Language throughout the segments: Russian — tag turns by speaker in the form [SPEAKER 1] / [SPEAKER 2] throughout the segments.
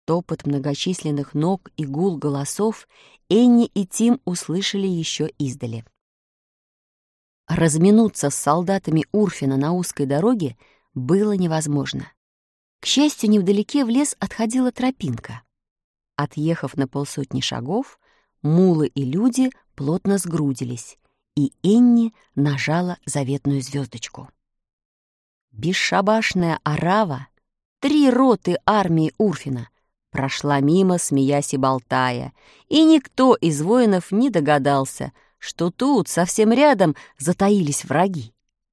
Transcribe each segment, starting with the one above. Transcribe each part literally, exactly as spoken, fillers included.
[SPEAKER 1] Топот многочисленных ног и гул голосов Энни и Тим услышали еще издали. Разминуться с солдатами Урфина на узкой дороге было невозможно. К счастью, невдалеке в лес отходила тропинка. Отъехав на полсотни шагов, мулы и люди плотно сгрудились, и Энни нажала заветную звездочку. Бесшабашная орава, три роты армии Урфина, прошла мимо, смеясь и болтая, и никто из воинов не догадался, что тут, совсем рядом, затаились враги.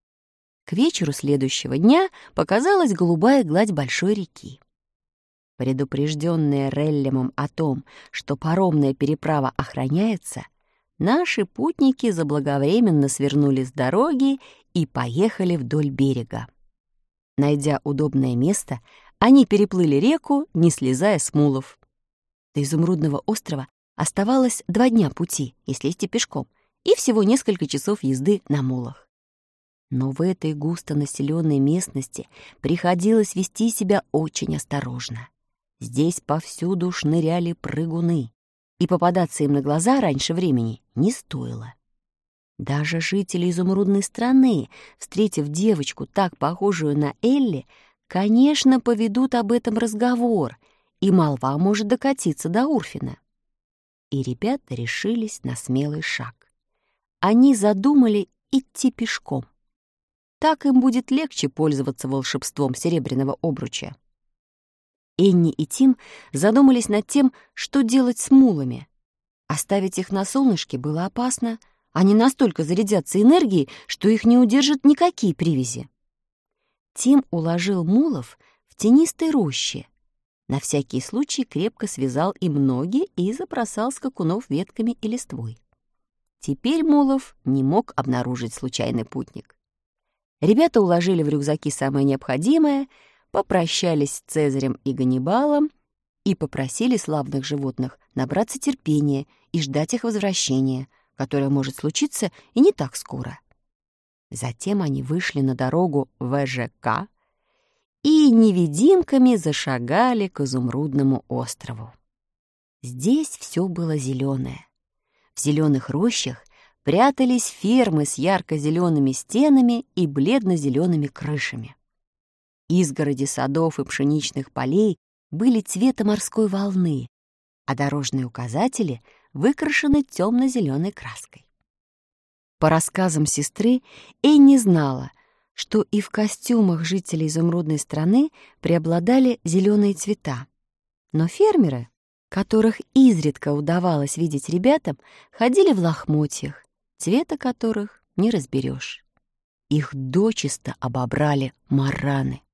[SPEAKER 1] К вечеру следующего дня показалась голубая гладь большой реки. Предупрежденные Реллемом о том, что паромная переправа охраняется, наши путники заблаговременно свернули с дороги и поехали вдоль берега. Найдя удобное место, они переплыли реку, не слезая с мулов. До Изумрудного острова оставалось два дня пути, если идти пешком, и всего несколько часов езды на мулах. Но в этой густонаселенной местности приходилось вести себя очень осторожно. Здесь повсюду шныряли прыгуны, и попадаться им на глаза раньше времени не стоило. Даже жители изумрудной страны, встретив девочку, так похожую на Элли, конечно, поведут об этом разговор, и молва может докатиться до Урфина. И ребята решились на смелый шаг. Они задумали идти пешком. Так им будет легче пользоваться волшебством серебряного обруча. Энни и Тим задумались над тем, что делать с мулами. Оставить их на солнышке было опасно. Они настолько зарядятся энергией, что их не удержат никакие привязи. Тим уложил мулов в тенистой роще. На всякий случай крепко связал им ноги и забросал скакунов ветками и листвой. Теперь мулов не мог обнаружить случайный путник. Ребята уложили в рюкзаки самое необходимое, попрощались с Цезарем и Ганнибалом и попросили славных животных набраться терпения и ждать их возвращения, которое может случиться и не так скоро. Затем они вышли на дорогу вэ жэ ка и невидимками зашагали к Изумрудному острову. Здесь все было зеленое. В зеленых рощах прятались фермы с ярко-зелеными стенами и бледно-зелеными крышами. Изгороди садов и пшеничных полей были цвета морской волны, а дорожные указатели выкрашены темно-зеленой краской. По рассказам сестры, Энни знала, что и в костюмах жителей изумрудной страны преобладали зеленые цвета. Но фермеры, которых изредка удавалось видеть ребятам, ходили в лохмотьях, цвета которых не разберешь. Их дочисто обобрали мараны.